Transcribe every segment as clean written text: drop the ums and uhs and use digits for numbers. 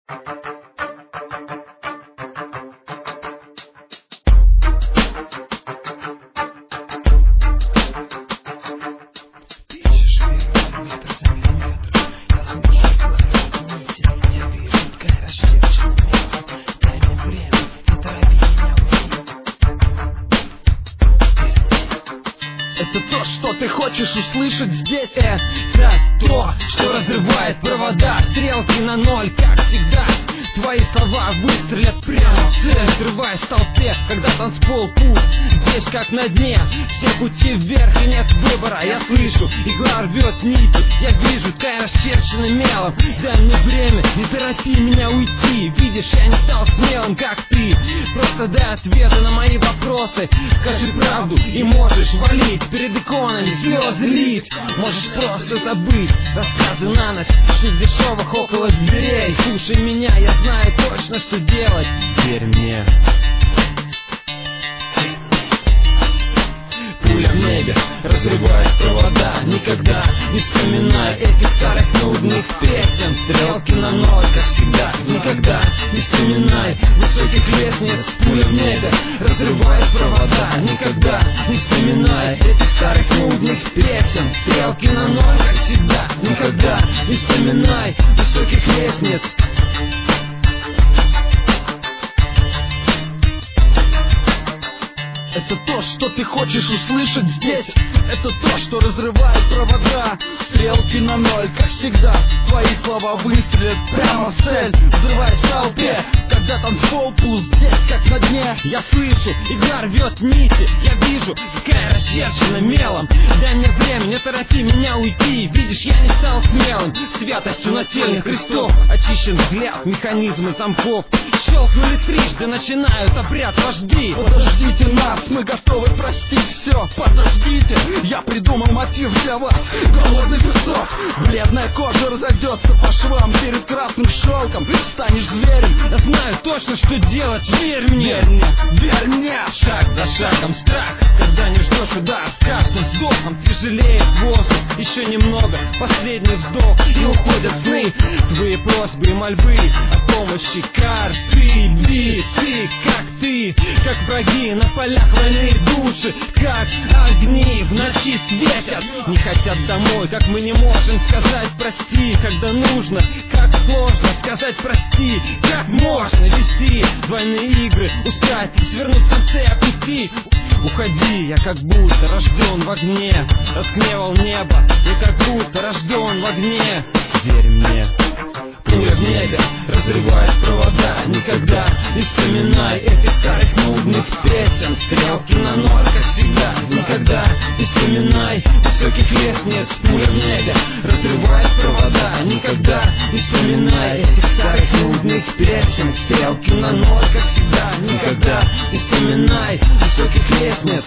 Это то, что ты хочешь услышать здесь. Это то, что разрывает провода. Стрелки на ноль, как всегда. Твои слова выстрелят прямо в цель, взрываясь в толпе, когда танцпол пуст. Здесь как на дне, все пути вверх и нет выбора. Я слышу, игла рвет нити, я вижу, ткань расчерчена мелом. Дай мне время, не торопи меня уйти. Видишь, я не стал смелым, как ты. Просто дай ответы на мои вопросы. Скажи правду и можешь валить перед иконами, слезы лить. Можешь просто забыть рассказы на ночь, шик дешевых около дверей. Слушай меня, я знаю точно, что делать. Верь мне. Пуля в небе разрывает провода. Никогда не вспоминай этих старых нудных песен. Стрелки на ноль, как всегда. Никогда не вспоминай высоких лестниц. Пуля в небе разрывает провода. Никогда не вспоминай этих старых нудных песен. Стрелки на ноль, как всегда. Никогда не вспоминай высоких лестниц. Это то, что ты хочешь услышать здесь. Это то, что разрывает провода. Стрелки на ноль, как всегда. Твои слова выстрелят прямо в цель, взрываясь в толпе, когда танцпол пуст. Здесь как на дне. Я слышу, игла рвет нити. Я вижу, какая расчерчена мелом. Дай мне время, не торопи меня уйти. Видишь, я не стал смелым. Святостью нательных крестов очищен взгляд, механизмы замков. Щелкнули трижды, начинают обряд вожди. Подождите нас, мы готовы простить все. Подождите, я придумал мотив для вас. Голодный песок, бледная кожа разойдется по швам. Перед красным шелком станешь зверем. Я знаю точно, что делать, верь мне. Верь мне, верь мне. Шаг за шагом страх, когда не ждешь удара. С каждым вздохом тяжелеет воздух. Еще немного, последний вздох, и уходят сны. Твои просьбы и мольбы о помощи. Карты, биты, как враги на полях войны. Души, как огни в ночи светят. Не хотят домой, как мы не можем сказать прости, когда нужно. Как сложно сказать прости, как можно вести двойные игры, устать, свернуть в конце пути. Уходи, я как будто рожден в огне. Разгневал небо, я как будто рожден в огне. Верь мне. Пуля в небе разрывает провода. Никогда не вспоминай этих старых нудных песен. Стрелки на ноль, как всегда. Никогда не вспоминай высоких лестниц. Пуля в небе разрывает провода. Никогда не вспоминай этих старых нудных песен. Стрелки на ноль, как всегда. Никогда не вспоминай высоких лестниц.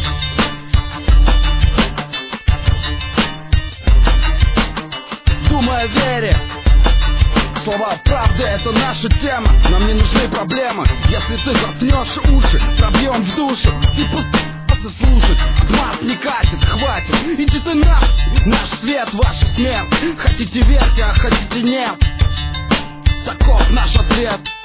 Думай о вере. Слова правды — это наша тема. Нам не нужны проблемы. Если ты заткнешь уши, пробьем в душу. Ты просто слушать, мат не катит, хватит. Иди ты наш свет, ваша смерть. Хотите верьте, а хотите нет. Таков наш ответ.